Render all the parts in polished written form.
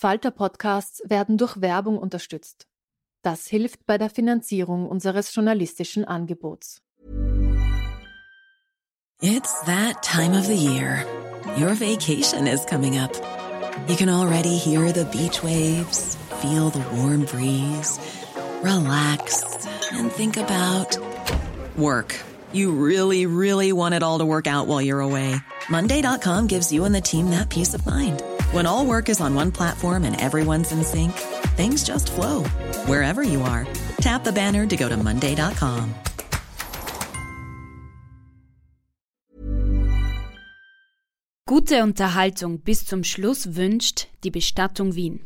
Falter-Podcasts werden durch Werbung unterstützt. Das hilft bei der Finanzierung unseres journalistischen Angebots. It's that time of the year. Your vacation is coming up. You can already hear the beach waves, feel the warm breeze, relax and think about work. You really, really want it all to work out while you're away. Monday.com gives you and the team that peace of mind. When all work is on one platform and everyone's in sync, things just flow. Wherever you are, tap the banner to go to Monday.com. Gute Unterhaltung bis zum Schluss wünscht die Bestattung Wien.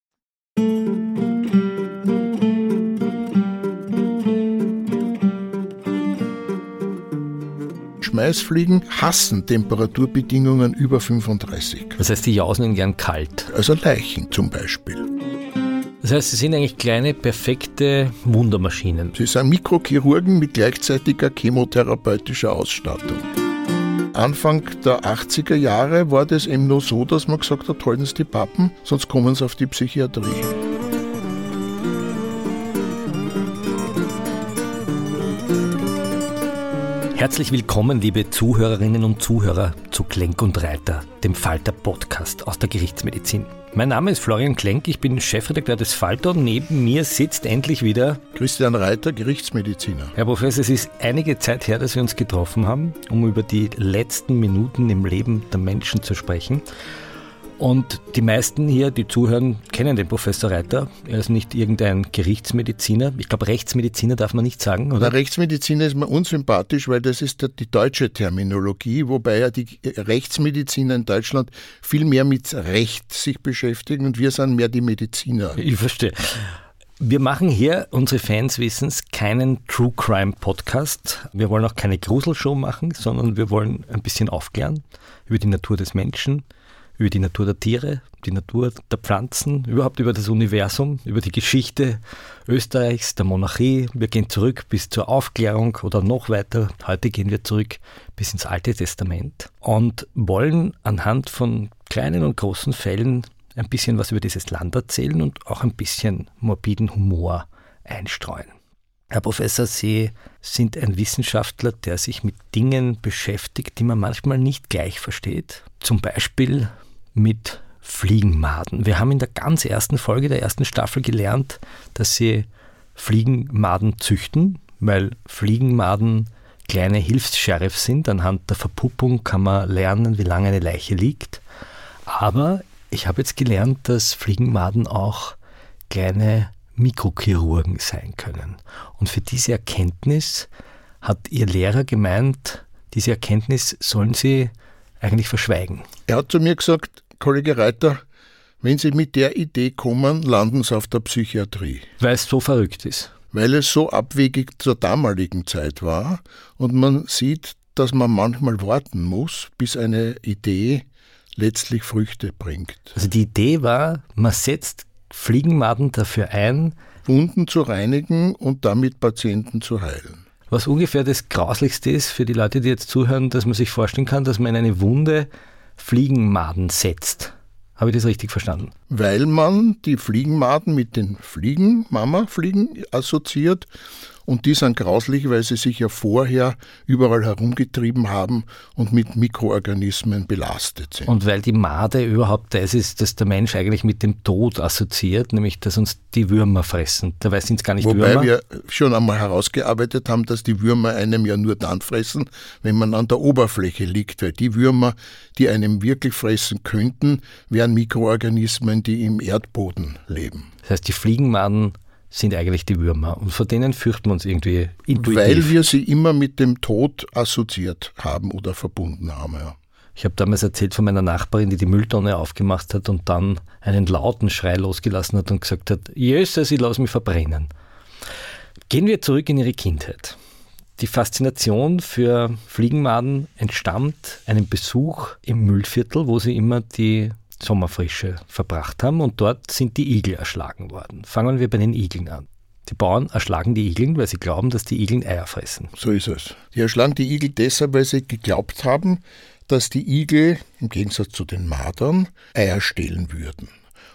Schmeißfliegen hassen Temperaturbedingungen über 35. Das heißt, die jausen ihn gern kalt. Also Leichen zum Beispiel. Das heißt, sie sind eigentlich kleine, perfekte Wundermaschinen. Sie sind Mikrochirurgen mit gleichzeitiger chemotherapeutischer Ausstattung. Anfang der 80er Jahre war das eben noch so, dass man gesagt hat, halten Sie die Pappen, sonst kommen Sie auf die Psychiatrie. Herzlich willkommen, liebe Zuhörerinnen und Zuhörer, zu Klenk und Reiter, dem Falter-Podcast aus der Gerichtsmedizin. Mein Name ist Florian Klenk, ich bin Chefredakteur des Falter und neben mir sitzt endlich wieder Christian Reiter, Gerichtsmediziner. Herr Professor, es ist einige Zeit her, dass wir uns getroffen haben, um über die letzten Minuten im Leben der Menschen zu sprechen. Und die meisten hier, die zuhören, kennen den Professor Reiter. Er ist nicht irgendein Gerichtsmediziner. Ich glaube, Rechtsmediziner darf man nicht sagen, oder? Na, Rechtsmediziner ist mir unsympathisch, weil das ist die deutsche Terminologie, wobei ja die Rechtsmediziner in Deutschland viel mehr mit Recht sich beschäftigen und wir sind mehr die Mediziner. Ich verstehe. Wir machen hier, unsere Fans wissen es, keinen True Crime Podcast. Wir wollen auch keine Gruselshow machen, sondern wir wollen ein bisschen aufklären über die Natur des Menschen, über die Natur der Tiere, die Natur der Pflanzen, überhaupt über das Universum, über die Geschichte Österreichs, der Monarchie. Wir gehen zurück bis zur Aufklärung oder noch weiter. Heute gehen wir zurück bis ins Alte Testament und wollen anhand von kleinen und großen Fällen ein bisschen was über dieses Land erzählen und auch ein bisschen morbiden Humor einstreuen. Herr Professor, Sie sind ein Wissenschaftler, der sich mit Dingen beschäftigt, die man manchmal nicht gleich versteht. Zum Beispiel mit Fliegenmaden. Wir haben in der ganz ersten Folge der ersten Staffel gelernt, dass Sie Fliegenmaden züchten, weil Fliegenmaden kleine Hilfs-Sheriffs sind. Anhand der Verpuppung kann man lernen, wie lange eine Leiche liegt. Aber ich habe jetzt gelernt, dass Fliegenmaden auch kleine Mikrochirurgen sein können. Und für diese Erkenntnis hat Ihr Lehrer gemeint, diese Erkenntnis sollen Sie eigentlich verschweigen. Er hat zu mir gesagt, Kollege Reiter, wenn Sie mit der Idee kommen, landen Sie auf der Psychiatrie. Weil es so verrückt ist. Weil es so abwegig zur damaligen Zeit war und man sieht, dass man manchmal warten muss, bis eine Idee letztlich Früchte bringt. Also die Idee war, man setzt Fliegenmaden dafür ein, Wunden zu reinigen und damit Patienten zu heilen. Was ungefähr das Grauslichste ist für die Leute, die jetzt zuhören, dass man sich vorstellen kann, dass man in eine Wunde Fliegenmaden setzt. Habe ich das richtig verstanden? Weil man die Fliegenmaden mit den Mama-Fliegen assoziiert. Und die sind grauslich, weil sie sich ja vorher überall herumgetrieben haben und mit Mikroorganismen belastet sind. Und weil die Made überhaupt das ist, dass der Mensch eigentlich mit dem Tod assoziiert, nämlich dass uns die Würmer fressen. Dabei sind es gar nicht Würmer. Wobei wir schon einmal herausgearbeitet haben, dass die Würmer einem ja nur dann fressen, wenn man an der Oberfläche liegt. Weil die Würmer, die einem wirklich fressen könnten, wären Mikroorganismen, die im Erdboden leben. Das heißt, die Fliegenmaden sind eigentlich die Würmer und vor denen fürchten wir uns irgendwie intuitiv. Weil wir sie immer mit dem Tod assoziiert haben oder verbunden haben, ja. Ich habe damals erzählt von meiner Nachbarin, die die Mülltonne aufgemacht hat und dann einen lauten Schrei losgelassen hat und gesagt hat, Jesus, ich lasse mich verbrennen. Gehen wir zurück in ihre Kindheit. Die Faszination für Fliegenmaden entstammt einem Besuch im Müllviertel, wo sie immer die Sommerfrische verbracht haben und dort sind die Igel erschlagen worden. Fangen wir bei den Igeln an. Die Bauern erschlagen die Igeln, weil sie glauben, dass die Igeln Eier fressen. So ist es. Die erschlagen die Igel deshalb, weil sie geglaubt haben, dass die Igel, im Gegensatz zu den Madern, Eier stehlen würden.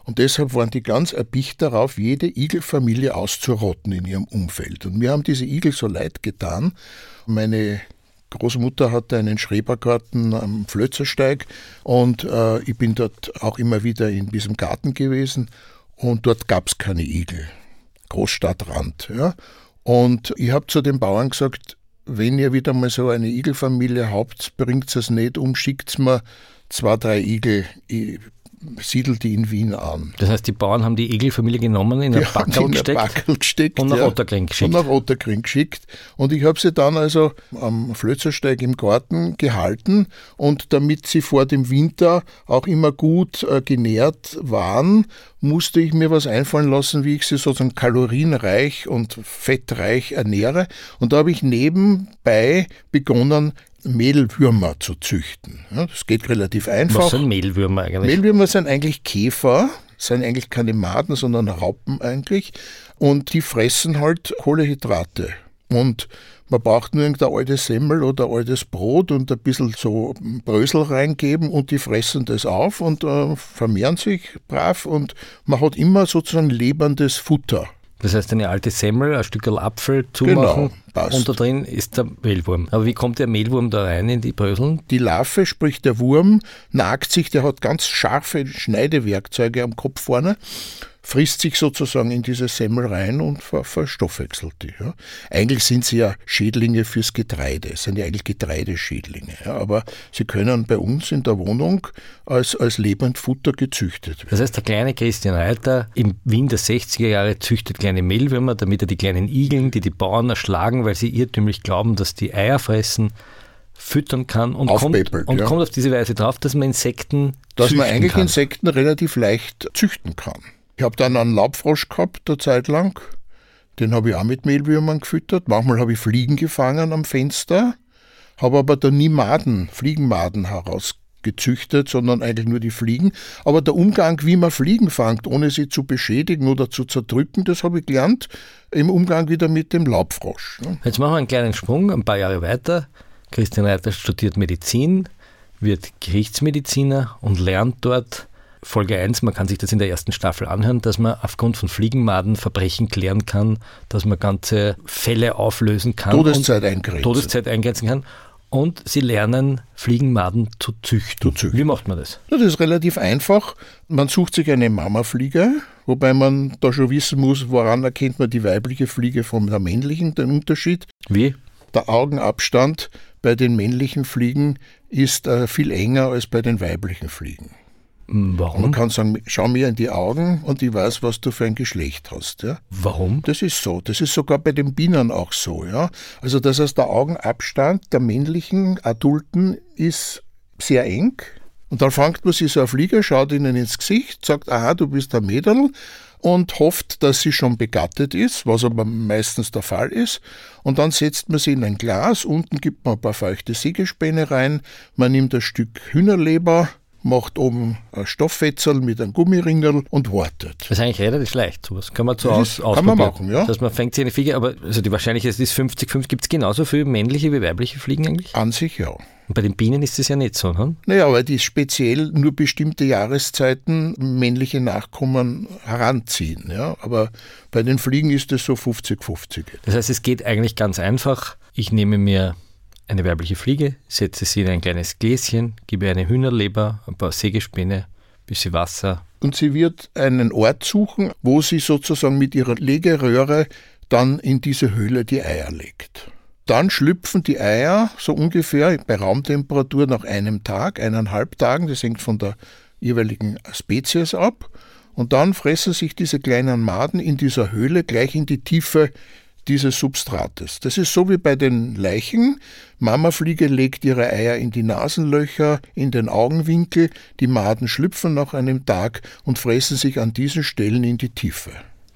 Und deshalb waren die ganz erpicht darauf, jede Igelfamilie auszurotten in ihrem Umfeld. Und mir haben diese Igel so leid getan. Meine Großmutter hatte einen Schrebergarten am Flözersteig und ich bin dort auch immer wieder in diesem Garten gewesen und dort gab es keine Igel. Großstadtrand. Ja. Und ich habe zu den Bauern gesagt, wenn ihr wieder mal so eine Igelfamilie habt, bringt es nicht um, schickt mir 2, 3 Igel, ich siedel die in Wien an. Das heißt, die Bauern haben die Igelfamilie genommen, in ein Backerl gesteckt und nach Otterkring geschickt. Und ich habe sie dann also am Flözersteig im Garten gehalten und damit sie vor dem Winter auch immer gut genährt waren, musste ich mir was einfallen lassen, wie ich sie sozusagen kalorienreich und fettreich ernähre. Und da habe ich nebenbei begonnen, Mehlwürmer zu züchten. Ja, das geht relativ einfach. Was sind Mehlwürmer eigentlich? Mehlwürmer sind eigentlich Käfer, sind eigentlich keine Maden, sondern Raupen eigentlich. Und die fressen halt Kohlenhydrate. Und man braucht nur irgendein altes Semmel oder altes Brot und ein bisschen so Brösel reingeben und die fressen das auf und vermehren sich brav und man hat immer sozusagen lebendes Futter. Das heißt, eine alte Semmel, ein Stück Apfel zumachen und da drin ist der Mehlwurm. Aber wie kommt der Mehlwurm da rein in die Bröseln? Die Larve, sprich der Wurm, nagt sich, der hat ganz scharfe Schneidewerkzeuge am Kopf vorne, frisst sich sozusagen in diese Semmel rein und verstoffwechselt die. Ja. Eigentlich sind sie ja Schädlinge fürs Getreide, es sind ja eigentlich Getreideschädlinge. Ja, aber sie können bei uns in der Wohnung als Lebendfutter gezüchtet werden. Das heißt, der kleine Christian Reiter im Wien der 60er Jahre züchtet kleine Mehlwürmer, damit er die kleinen Igeln, die Bauern erschlagen, weil sie irrtümlich glauben, dass die Eier fressen, füttern kann und kommt auf diese Weise drauf, dass man Insekten Dass man eigentlich Insekten relativ leicht züchten kann. Ich habe dann einen Laubfrosch gehabt, eine Zeit lang. Den habe ich auch mit Mehlwürmern gefüttert. Manchmal habe ich Fliegen gefangen am Fenster, habe aber da nie Fliegenmaden herausgezüchtet, sondern eigentlich nur die Fliegen. Aber der Umgang, wie man Fliegen fängt, ohne sie zu beschädigen oder zu zerdrücken, das habe ich gelernt im Umgang wieder mit dem Laubfrosch. Jetzt machen wir einen kleinen Sprung, ein paar Jahre weiter. Christian Reiter studiert Medizin, wird Gerichtsmediziner und lernt dort, Folge 1, man kann sich das in der ersten Staffel anhören, dass man aufgrund von Fliegenmaden Verbrechen klären kann, dass man ganze Fälle auflösen kann. Todeszeit eingrenzen kann. Und sie lernen, Fliegenmaden zu züchten. Wie macht man das? Ja, das ist relativ einfach. Man sucht sich eine Mamafliege, wobei man da schon wissen muss, woran erkennt man die weibliche Fliege von der männlichen, den Unterschied. Wie? Der Augenabstand bei den männlichen Fliegen ist viel enger als bei den weiblichen Fliegen. Warum? Man kann sagen, schau mir in die Augen und ich weiß, was du für ein Geschlecht hast. Ja? Warum? Das ist so. Das ist sogar bei den Bienen auch so. Ja? Also das heißt, der Augenabstand der männlichen Adulten ist sehr eng. Und dann fängt man sich so eine Fliege, schaut ihnen ins Gesicht, sagt, aha, du bist ein Mädel und hofft, dass sie schon begattet ist, was aber meistens der Fall ist. Und dann setzt man sie in ein Glas, unten gibt man ein paar feuchte Sägespäne rein, man nimmt ein Stück Hühnerleber, macht oben ein Stofffetzel mit einem Gummiringel und wartet. Das ist eigentlich relativ leicht, sowas. Kann man ausprobieren. Kann man machen, ja. Dass man fängt sich eine Fliege, aber also die Wahrscheinlichkeit ist 50-50. Gibt es genauso viele männliche wie weibliche Fliegen eigentlich? An sich ja. Und bei den Bienen ist das ja nicht so, ne? Naja, weil die speziell nur bestimmte Jahreszeiten männliche Nachkommen heranziehen. Ja? Aber bei den Fliegen ist es so 50-50. Das heißt, es geht eigentlich ganz einfach. Ich nehme mir eine weibliche Fliege, setze sie in ein kleines Gläschen, gebe eine Hühnerleber, ein paar Sägespäne, ein bisschen Wasser. Und sie wird einen Ort suchen, wo sie sozusagen mit ihrer Legeröhre dann in diese Höhle die Eier legt. Dann schlüpfen die Eier so ungefähr bei Raumtemperatur nach einem Tag, 1,5 Tagen, das hängt von der jeweiligen Spezies ab. Und dann fressen sich diese kleinen Maden in dieser Höhle gleich in die Tiefe dieses Substrates. Das ist so wie bei den Leichen. Mamafliege legt ihre Eier in die Nasenlöcher, in den Augenwinkel, die Maden schlüpfen nach einem Tag und fressen sich an diesen Stellen in die Tiefe.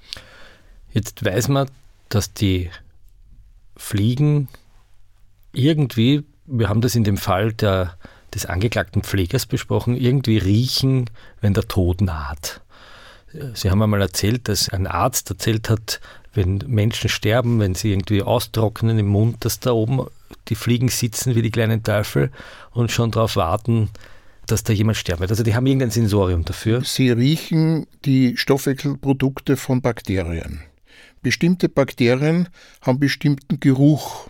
Jetzt weiß man, dass die Fliegen irgendwie, wir haben das in dem Fall des angeklagten Pflegers besprochen, irgendwie riechen, wenn der Tod naht. Sie haben einmal erzählt, dass ein Arzt erzählt hat, wenn Menschen sterben, wenn sie irgendwie austrocknen im Mund, dass da oben die Fliegen sitzen wie die kleinen Teufel und schon darauf warten, dass da jemand sterben wird? Also die haben irgendein Sensorium dafür. Sie riechen die Stoffwechselprodukte von Bakterien. Bestimmte Bakterien haben bestimmten Geruch.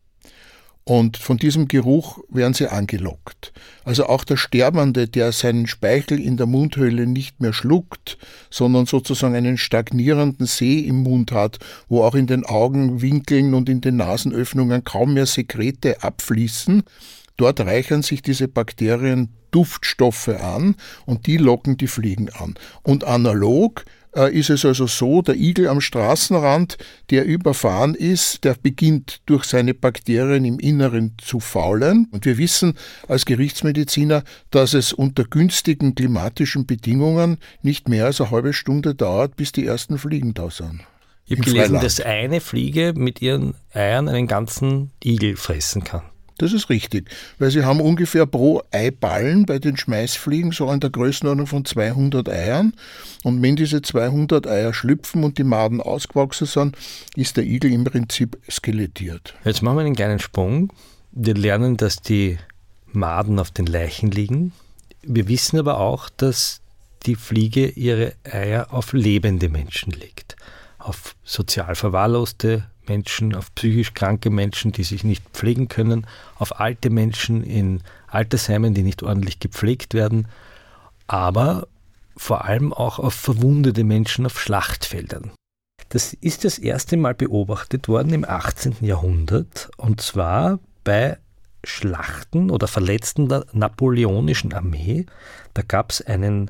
Und von diesem Geruch werden sie angelockt. Also auch der Sterbende, der seinen Speichel in der Mundhöhle nicht mehr schluckt, sondern sozusagen einen stagnierenden See im Mund hat, wo auch in den Augenwinkeln und in den Nasenöffnungen kaum mehr Sekrete abfließen, dort reichern sich diese Bakterien Duftstoffe an und die locken die Fliegen an. Und analog ist es also so, der Igel am Straßenrand, der überfahren ist, der beginnt durch seine Bakterien im Inneren zu faulen. Und wir wissen als Gerichtsmediziner, dass es unter günstigen klimatischen Bedingungen nicht mehr als eine halbe Stunde dauert, bis die ersten Fliegen da sind. Ich habe gelesen, dass eine Fliege mit ihren Eiern einen ganzen Igel fressen kann. Das ist richtig, weil sie haben ungefähr pro Eiballen bei den Schmeißfliegen so in der Größenordnung von 200 Eiern. Und wenn diese 200 Eier schlüpfen und die Maden ausgewachsen sind, ist der Igel im Prinzip skelettiert. Jetzt machen wir einen kleinen Sprung. Wir lernen, dass die Maden auf den Leichen liegen. Wir wissen aber auch, dass die Fliege ihre Eier auf lebende Menschen legt. Auf sozial verwahrloste Menschen, auf psychisch kranke Menschen, die sich nicht pflegen können, auf alte Menschen in Altersheimen, die nicht ordentlich gepflegt werden, aber vor allem auch auf verwundete Menschen auf Schlachtfeldern. Das ist das erste Mal beobachtet worden im 18. Jahrhundert, und zwar bei Schlachten oder Verletzten der napoleonischen Armee. Da gab es einen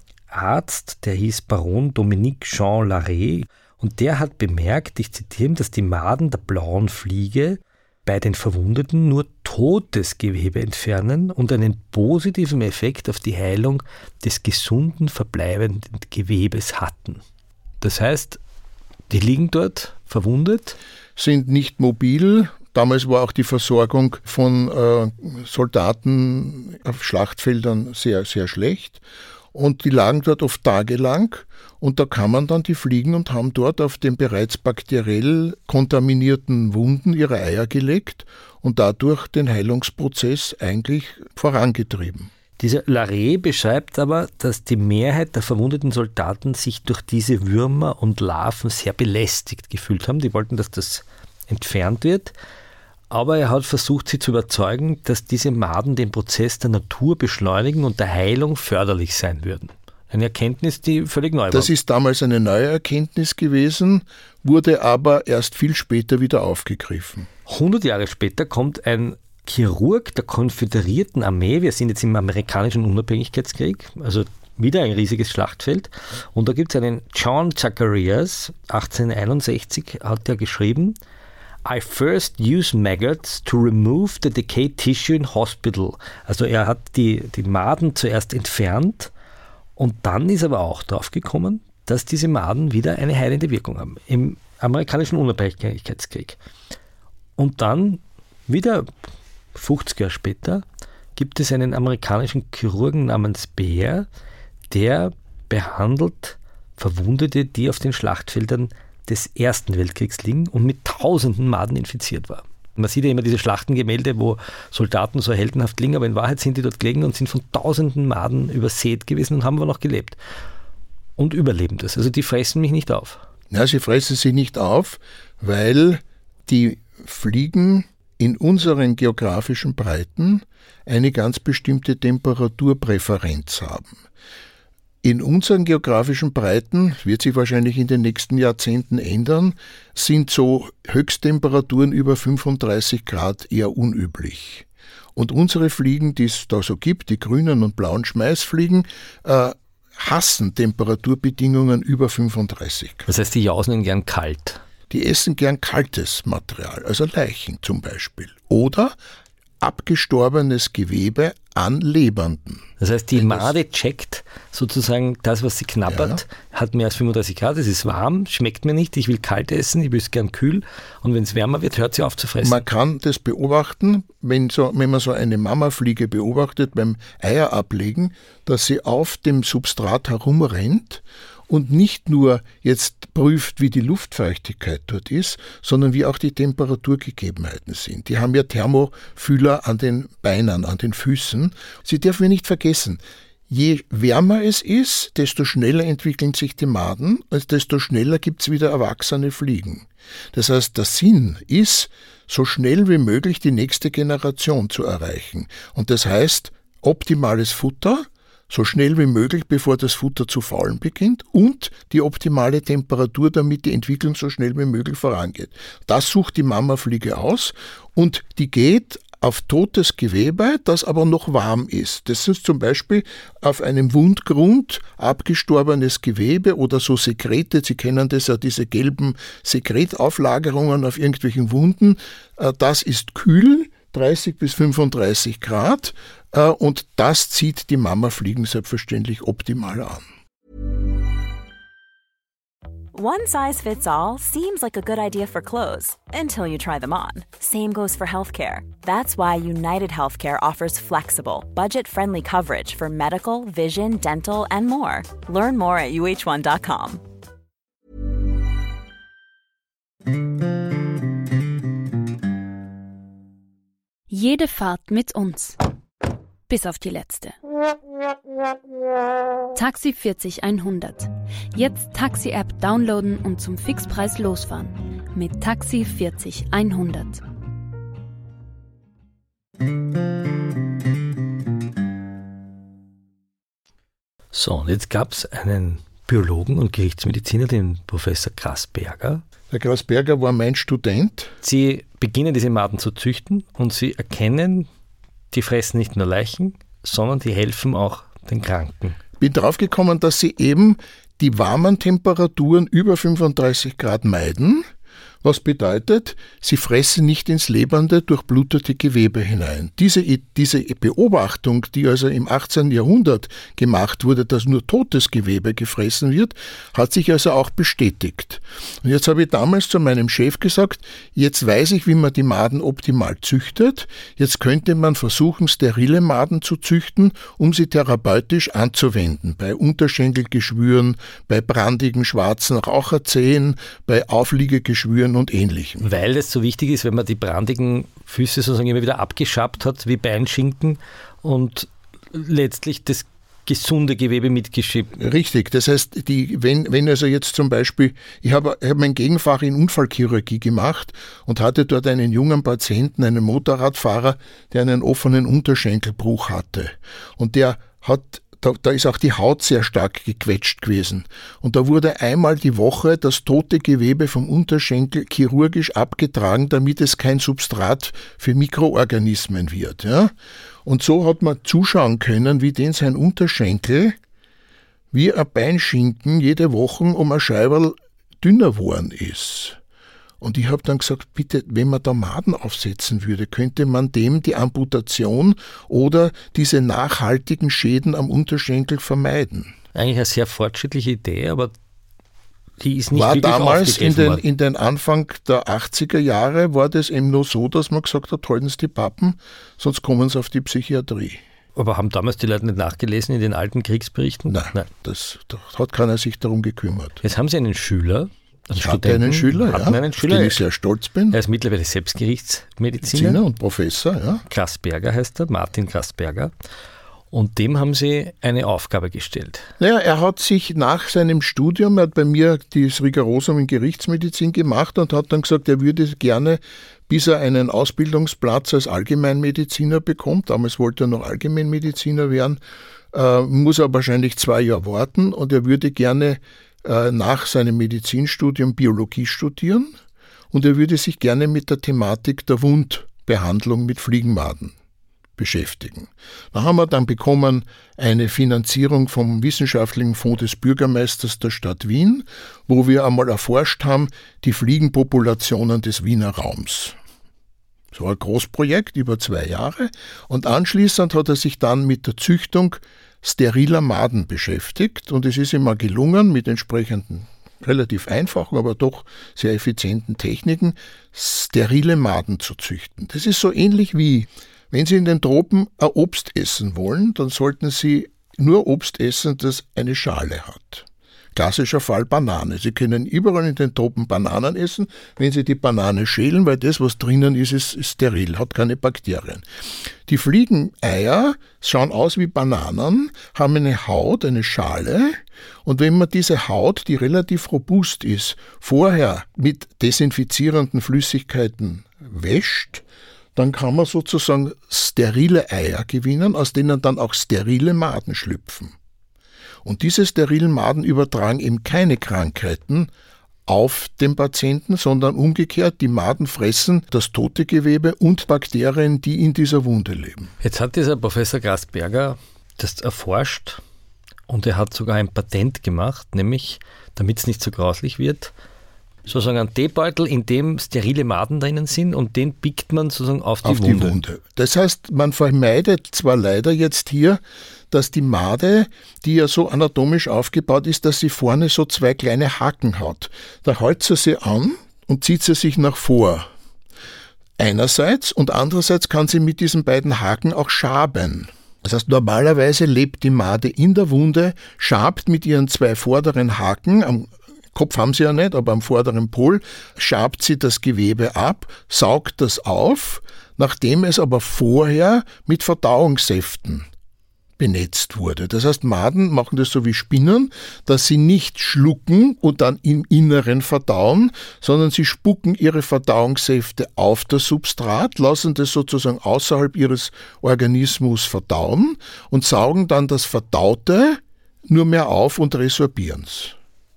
Arzt, der hieß Baron Dominique Jean Larrey, und der hat bemerkt, ich zitiere, dass die Maden der blauen Fliege bei den Verwundeten nur totes Gewebe entfernen und einen positiven Effekt auf die Heilung des gesunden, verbleibenden Gewebes hatten. Das heißt, die liegen dort verwundet, sind nicht mobil. Damals war auch die Versorgung von Soldaten auf Schlachtfeldern sehr, sehr schlecht. Und die lagen dort oft tagelang und da kamen dann die Fliegen und haben dort auf den bereits bakteriell kontaminierten Wunden ihre Eier gelegt und dadurch den Heilungsprozess eigentlich vorangetrieben. Dieser Larrey beschreibt aber, dass die Mehrheit der verwundeten Soldaten sich durch diese Würmer und Larven sehr belästigt gefühlt haben. Die wollten, dass das entfernt wird. Aber er hat versucht, sie zu überzeugen, dass diese Maden den Prozess der Natur beschleunigen und der Heilung förderlich sein würden. Eine Erkenntnis, die völlig neu war. Das ist damals eine neue Erkenntnis gewesen, wurde aber erst viel später wieder aufgegriffen. 100 Jahre später kommt ein Chirurg der konföderierten Armee, wir sind jetzt im amerikanischen Unabhängigkeitskrieg, also wieder ein riesiges Schlachtfeld, und da gibt es einen John Zacharias, 1861 hat er geschrieben, I first use maggots to remove the decayed tissue in hospital. Also er hat die Maden zuerst entfernt und dann ist aber auch drauf gekommen, dass diese Maden wieder eine heilende Wirkung haben im amerikanischen Unabhängigkeitskrieg. Und dann, wieder 50 Jahre später, gibt es einen amerikanischen Chirurgen namens Baer, der behandelt Verwundete, die auf den Schlachtfeldern des Ersten Weltkriegs liegen und mit tausenden Maden infiziert war. Man sieht ja immer diese Schlachtengemälde, wo Soldaten so heldenhaft liegen, aber in Wahrheit sind die dort gelegen und sind von tausenden Maden übersät gewesen und haben aber noch gelebt. Und überleben das. Also die fressen mich nicht auf. Ja, sie fressen sich nicht auf, weil die Fliegen in unseren geografischen Breiten eine ganz bestimmte Temperaturpräferenz haben. In unseren geografischen Breiten, wird sich wahrscheinlich in den nächsten Jahrzehnten ändern, sind so Höchsttemperaturen über 35 Grad eher unüblich. Und unsere Fliegen, die es da so gibt, die grünen und blauen Schmeißfliegen, hassen Temperaturbedingungen über 35 Grad. Das heißt, die jausen gern kalt. Die essen gern kaltes Material, also Leichen zum Beispiel. Oder abgestorbenes Gewebe an Lebenden. Das heißt, die Made checkt sozusagen das, was sie knabbert, hat mehr als 35 Grad, es ist warm, schmeckt mir nicht, ich will kalt essen, ich will es gern kühl und wenn es wärmer wird, hört sie auf zu fressen. Man kann das beobachten, wenn man so eine Mamafliege beobachtet beim Eierablegen, dass sie auf dem Substrat herumrennt und nicht nur jetzt prüft, wie die Luftfeuchtigkeit dort ist, sondern wie auch die Temperaturgegebenheiten sind. Die haben ja Thermofühler an den Beinen, an den Füßen. Sie dürfen wir nicht vergessen, je wärmer es ist, desto schneller entwickeln sich die Maden und desto schneller gibt es wieder erwachsene Fliegen. Das heißt, der Sinn ist, so schnell wie möglich die nächste Generation zu erreichen. Und das heißt, optimales Futter, so schnell wie möglich, bevor das Futter zu faulen beginnt, und die optimale Temperatur, damit die Entwicklung so schnell wie möglich vorangeht. Das sucht die Mamafliege aus und die geht auf totes Gewebe, das aber noch warm ist. Das ist zum Beispiel auf einem Wundgrund abgestorbenes Gewebe oder so Sekrete. Sie kennen das ja, diese gelben Sekretauflagerungen auf irgendwelchen Wunden. Das ist kühl, 30 bis 35 Grad, und das zieht die Mamafliegen selbstverständlich optimal an. One size fits all seems like a good idea for clothes until you try them on. Same goes for healthcare. That's why United Healthcare offers flexible, budget-friendly coverage for medical, vision, dental, and more. Learn more at uh1.com. Jede Fahrt mit uns. Bis auf die letzte. Taxi 40100. Jetzt Taxi-App downloaden und zum Fixpreis losfahren. Mit Taxi 40100. So, und jetzt gab es einen Biologen und Gerichtsmediziner, den Professor Grasberger. Der Grasberger war mein Student. Sie beginnen diese Maden zu züchten und sie erkennen, die fressen nicht nur Leichen, sondern die helfen auch den Kranken. Bin draufgekommen, dass sie eben die warmen Temperaturen über 35 Grad meiden, was bedeutet, sie fressen nicht ins lebende, durchblutete Gewebe hinein. Diese Beobachtung, die also im 18. Jahrhundert gemacht wurde, dass nur totes Gewebe gefressen wird, hat sich also auch bestätigt. Und jetzt habe ich damals zu meinem Chef gesagt, jetzt weiß ich, wie man die Maden optimal züchtet. Jetzt könnte man versuchen, sterile Maden zu züchten, um sie therapeutisch anzuwenden. Bei Unterschenkelgeschwüren, bei brandigen schwarzen Raucherzehen, bei Aufliegegeschwüren und Ähnlichem. Weil es so wichtig ist, wenn man die brandigen Füße sozusagen immer wieder abgeschabt hat, wie Beinschinken, und letztlich das gesunde Gewebe mitgeschippt. Richtig, das heißt, wenn also jetzt zum Beispiel, ich habe mein Gegenfach in Unfallchirurgie gemacht und hatte dort einen jungen Patienten, einen Motorradfahrer, der einen offenen Unterschenkelbruch hatte. Und der hat Da ist auch die Haut sehr stark gequetscht gewesen. Und da wurde einmal die Woche das tote Gewebe vom Unterschenkel chirurgisch abgetragen, damit es kein Substrat für Mikroorganismen wird. Ja? Und so hat man zuschauen können, wie den sein Unterschenkel wie ein Beinschinken jede Woche um ein Scheiberl dünner geworden ist. Und ich habe dann gesagt, bitte, wenn man da Maden aufsetzen würde, könnte man dem die Amputation oder diese nachhaltigen Schäden am Unterschenkel vermeiden. Eigentlich eine sehr fortschrittliche Idee, aber die ist nicht war wirklich damals aufgegriffen worden. In den Anfang der 80er Jahre war das eben nur so, dass man gesagt hat, halten Sie die Pappen, sonst kommen Sie auf die Psychiatrie. Aber haben damals die Leute nicht nachgelesen in den alten Kriegsberichten? Nein. Da hat keiner sich darum gekümmert. Jetzt haben Sie einen Schüler. Ich hatte einen Schüler, auf den ich sehr stolz bin. Er ist mittlerweile selbst Gerichtsmediziner. Mediziner und Professor, ja. Grasberger heißt er, Martin Grasberger. Und dem haben Sie eine Aufgabe gestellt. Naja, er hat sich nach seinem Studium, er hat bei mir das Rigorosum in Gerichtsmedizin gemacht und hat dann gesagt, er würde gerne, bis er einen Ausbildungsplatz als Allgemeinmediziner bekommt, damals wollte er noch Allgemeinmediziner werden, muss er wahrscheinlich 2 Jahre warten, und er würde gerne nach seinem Medizinstudium Biologie studieren, und er würde sich gerne mit der Thematik der Wundbehandlung mit Fliegenmaden beschäftigen. Da haben wir dann bekommen eine Finanzierung vom Wissenschaftlichen Fonds des Bürgermeisters der Stadt Wien, wo wir einmal erforscht haben, die Fliegenpopulationen des Wiener Raums. So ein Großprojekt über 2 Jahre, und anschließend hat er sich dann mit der Züchtung steriler Maden beschäftigt, und es ist ihm mal gelungen, mit entsprechenden relativ einfachen, aber doch sehr effizienten Techniken, sterile Maden zu züchten. Das ist so ähnlich wie, wenn Sie in den Tropen ein Obst essen wollen, dann sollten Sie nur Obst essen, das eine Schale hat. Klassischer Fall Banane. Sie können überall in den Tropen Bananen essen, wenn Sie die Banane schälen, weil das, was drinnen ist, ist steril, hat keine Bakterien. Die Fliegeneier schauen aus wie Bananen, haben eine Haut, eine Schale, und wenn man diese Haut, die relativ robust ist, vorher mit desinfizierenden Flüssigkeiten wäscht, dann kann man sozusagen sterile Eier gewinnen, aus denen dann auch sterile Maden schlüpfen. Und diese sterilen Maden übertragen eben keine Krankheiten auf den Patienten, sondern umgekehrt, die Maden fressen das tote Gewebe und Bakterien, die in dieser Wunde leben. Jetzt hat dieser Professor Grasberger das erforscht und er hat sogar ein Patent gemacht, nämlich, damit es nicht so grauslich wird, sozusagen ein Teebeutel, in dem sterile Maden drinnen sind und den pickt man sozusagen auf die Wunde. Das heißt, man vermeidet zwar leider jetzt hier, dass die Made, die ja so anatomisch aufgebaut ist, dass sie vorne so 2 kleine Haken hat. Da hält sie an und zieht sie sich nach vor. Einerseits und andererseits kann sie mit diesen beiden Haken auch schaben. Das heißt, normalerweise lebt die Made in der Wunde, schabt mit ihren 2 vorderen Haken, am Kopf haben sie ja nicht, aber am vorderen Pol schabt sie das Gewebe ab, saugt das auf, nachdem es aber vorher mit Verdauungssäften benetzt wurde. Das heißt, Maden machen das so wie Spinnen, dass sie nicht schlucken und dann im Inneren verdauen, sondern sie spucken ihre Verdauungssäfte auf das Substrat, lassen das sozusagen außerhalb ihres Organismus verdauen und saugen dann das Verdaute nur mehr auf und resorbieren es.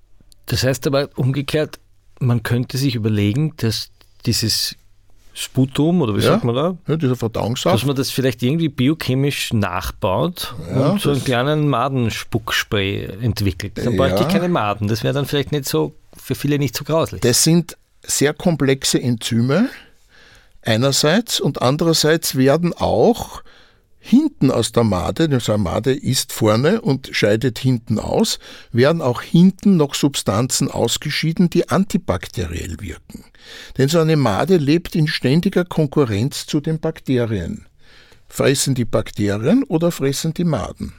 Das heißt aber umgekehrt, man könnte sich überlegen, dass dieses Sputum, oder wie sagt man da? Ja, dieser Verdauungssaft. Dass man das vielleicht irgendwie biochemisch nachbaut und so einen kleinen Madenspuckspray entwickelt. Dann bräuchte ich keine Maden. Das wäre dann vielleicht nicht so, für viele nicht so grauslich. Das sind sehr komplexe Enzyme einerseits und andererseits werden auch hinten aus der Made, also eine Made isst vorne und scheidet hinten aus, werden auch hinten noch Substanzen ausgeschieden, die antibakteriell wirken. Denn so eine Made lebt in ständiger Konkurrenz zu den Bakterien. Fressen die Bakterien oder fressen die Maden?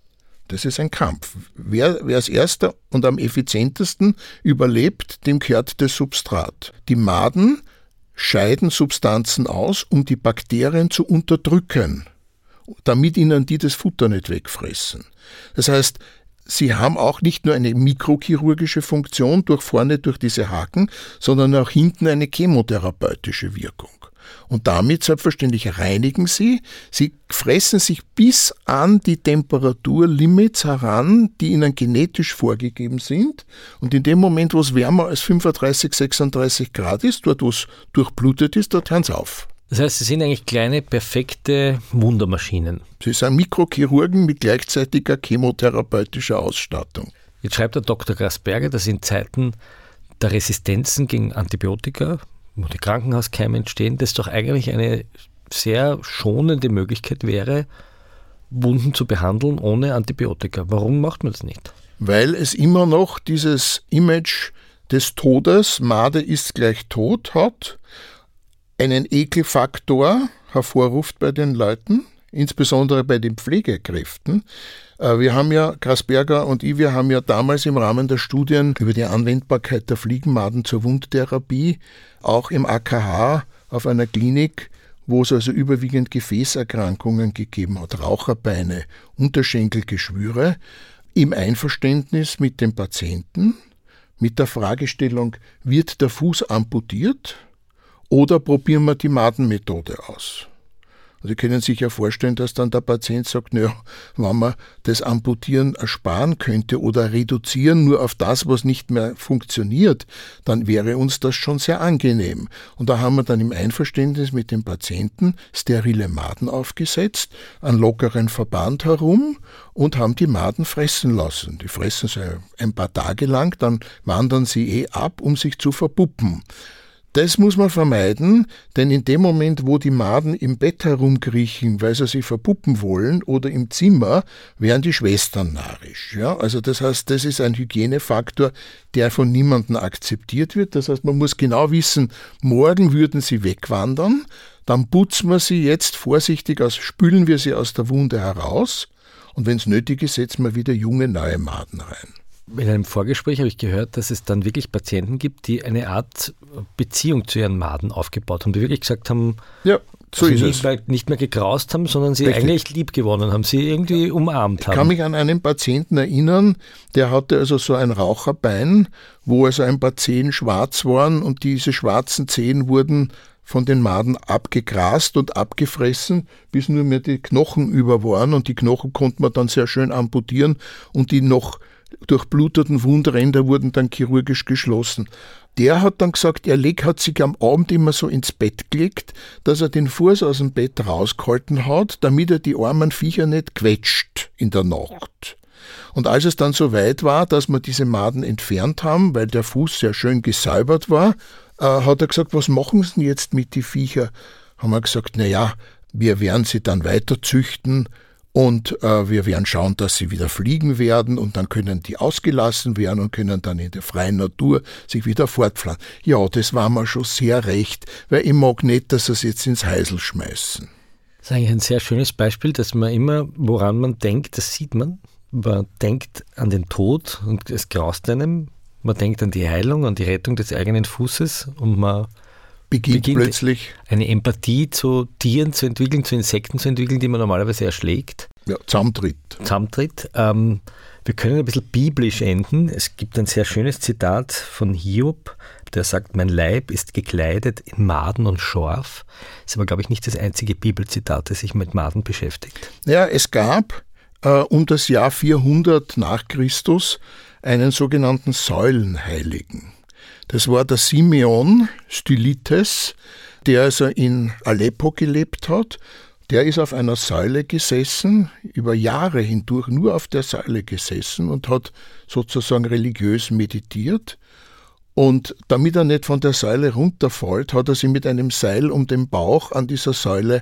Das ist ein Kampf. Wer als erster und am effizientesten überlebt, dem gehört das Substrat. Die Maden scheiden Substanzen aus, um die Bakterien zu unterdrücken, damit ihnen die das Futter nicht wegfressen. Das heißt, sie haben auch nicht nur eine mikrochirurgische Funktion vorne durch diese Haken, sondern auch hinten eine chemotherapeutische Wirkung. Und damit selbstverständlich reinigen sie fressen sich bis an die Temperaturlimits heran, die ihnen genetisch vorgegeben sind. Und in dem Moment, wo es wärmer als 35, 36 Grad ist, dort wo es durchblutet ist, dort hören sie auf. Das heißt, sie sind eigentlich kleine, perfekte Wundermaschinen. Sie sind Mikrochirurgen mit gleichzeitiger chemotherapeutischer Ausstattung. Jetzt schreibt der Dr. Grasberger, dass in Zeiten der Resistenzen gegen Antibiotika, wo die Krankenhauskeime entstehen, das doch eigentlich eine sehr schonende Möglichkeit wäre, Wunden zu behandeln ohne Antibiotika. Warum macht man das nicht? Weil es immer noch dieses Image des Todes, Made ist gleich tot, hat, einen Ekelfaktor hervorruft bei den Leuten, insbesondere bei den Pflegekräften. Wir haben ja, Grasberger und ich, wir haben ja damals im Rahmen der Studien über die Anwendbarkeit der Fliegenmaden zur Wundtherapie auch im AKH auf einer Klinik, wo es also überwiegend Gefäßerkrankungen gegeben hat, Raucherbeine, Unterschenkelgeschwüre, im Einverständnis mit dem Patienten, mit der Fragestellung, wird der Fuß amputiert? Oder probieren wir die Madenmethode aus? Sie können sich ja vorstellen, dass dann der Patient sagt, naja, wenn man das Amputieren ersparen könnte oder reduzieren nur auf das, was nicht mehr funktioniert, dann wäre uns das schon sehr angenehm. Und da haben wir dann im Einverständnis mit dem Patienten sterile Maden aufgesetzt, einen lockeren Verband herum und haben die Maden fressen lassen. Die fressen sie ein paar Tage lang, dann wandern sie ab, um sich zu verpuppen. Das muss man vermeiden, denn in dem Moment, wo die Maden im Bett herumkriechen, weil sie sich verpuppen wollen, oder im Zimmer, werden die Schwestern narrisch. Ja? Also das heißt, das ist ein Hygienefaktor, der von niemandem akzeptiert wird. Das heißt, man muss genau wissen, morgen würden sie wegwandern, dann putzen wir sie jetzt vorsichtig aus, spülen wir sie aus der Wunde heraus und wenn es nötig ist, setzen wir wieder junge, neue Maden rein. In einem Vorgespräch habe ich gehört, dass es dann wirklich Patienten gibt, die eine Art Beziehung zu ihren Maden aufgebaut haben, die wirklich gesagt haben, ja, so ist es. Nicht mehr gegraust haben, sondern sie eigentlich lieb gewonnen haben, sie irgendwie umarmt haben. Ich kann mich an einen Patienten erinnern, der hatte also so ein Raucherbein, wo also ein paar Zehen schwarz waren und diese schwarzen Zehen wurden von den Maden abgegrast und abgefressen, bis nur mehr die Knochen über waren und die Knochen konnte man dann sehr schön amputieren und die noch durchbluteten Wundränder wurden dann chirurgisch geschlossen. Der hat dann gesagt, hat sich am Abend immer so ins Bett gelegt, dass er den Fuß aus dem Bett rausgehalten hat, damit er die armen Viecher nicht quetscht in der Nacht. Und als es dann so weit war, dass wir diese Maden entfernt haben, weil der Fuß sehr schön gesäubert war, hat er gesagt, was machen Sie denn jetzt mit den Viecher? Haben wir gesagt, wir werden sie dann weiter züchten und wir werden schauen, dass sie wieder fliegen werden und dann können die ausgelassen werden und können dann in der freien Natur sich wieder fortpflanzen. Ja, das war mir schon sehr recht, weil ich mag nicht, dass sie es jetzt ins Heisel schmeißen. Das ist eigentlich ein sehr schönes Beispiel, dass man immer, woran man denkt, das sieht man. Man denkt an den Tod und es graust einem. Man denkt an die Heilung, an die Rettung des eigenen Fußes und man beginnt plötzlich eine Empathie zu Tieren zu entwickeln, zu Insekten zu entwickeln, die man normalerweise erschlägt. Ja, zusammentritt. Wir können ein bisschen biblisch enden. Es gibt ein sehr schönes Zitat von Hiob, der sagt, mein Leib ist gekleidet in Maden und Schorf. Das ist aber, glaube ich, nicht das einzige Bibelzitat, das sich mit Maden beschäftigt. Ja, es gab um das Jahr 400 nach Christus einen sogenannten Säulenheiligen. Das war der Simeon Stylites, der also in Aleppo gelebt hat. Der ist auf einer Säule gesessen, über Jahre hindurch nur auf der Säule gesessen und hat sozusagen religiös meditiert. Und damit er nicht von der Säule runterfällt, hat er sie mit einem Seil um den Bauch an dieser Säule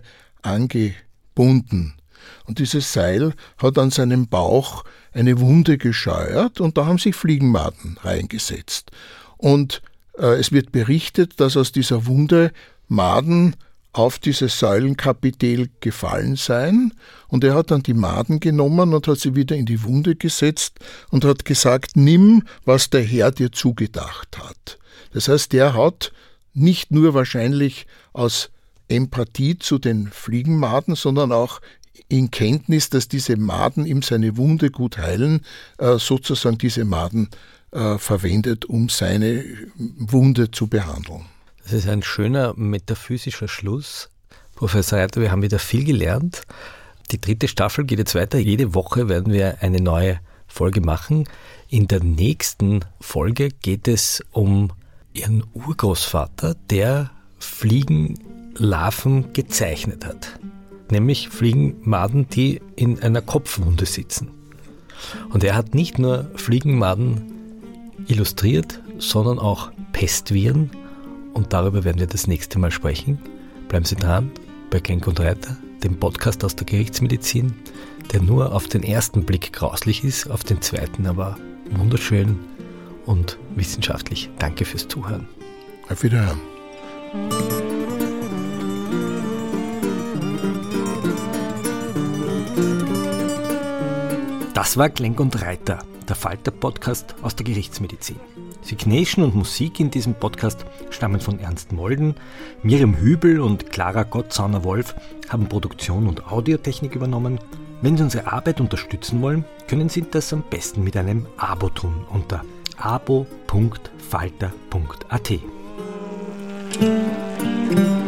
angebunden. Und dieses Seil hat an seinem Bauch eine Wunde gescheuert und da haben sich Fliegenmaden reingesetzt. Und es wird berichtet, dass aus dieser Wunde Maden auf dieses Säulenkapitel gefallen seien. Und er hat dann die Maden genommen und hat sie wieder in die Wunde gesetzt und hat gesagt, nimm, was der Herr dir zugedacht hat. Das heißt, der hat nicht nur wahrscheinlich aus Empathie zu den Fliegenmaden, sondern auch in Kenntnis, dass diese Maden ihm seine Wunde gut heilen, sozusagen diese Maden verwendet, um seine Wunde zu behandeln. Das ist ein schöner metaphysischer Schluss. Professor Reiter, wir haben wieder viel gelernt. Die 3. Staffel geht jetzt weiter. Jede Woche werden wir eine neue Folge machen. In der nächsten Folge geht es um Ihren Urgroßvater, der Fliegenlarven gezeichnet hat. Nämlich Fliegenmaden, die in einer Kopfwunde sitzen. Und er hat nicht nur Fliegenmaden illustriert, sondern auch Pestviren. Und darüber werden wir das nächste Mal sprechen. Bleiben Sie dran bei Klenk und Reiter, dem Podcast aus der Gerichtsmedizin, der nur auf den ersten Blick grauslich ist, auf den zweiten aber wunderschön und wissenschaftlich. Danke fürs Zuhören. Auf Wiederhören. Das war Klenk und Reiter, der Falter-Podcast aus der Gerichtsmedizin. Signation und Musik in diesem Podcast stammen von Ernst Molden, Miriam Hübel und Clara Gottsauner-Wolf haben Produktion und Audiotechnik übernommen. Wenn Sie unsere Arbeit unterstützen wollen, können Sie das am besten mit einem Abo tun unter abo.falter.at.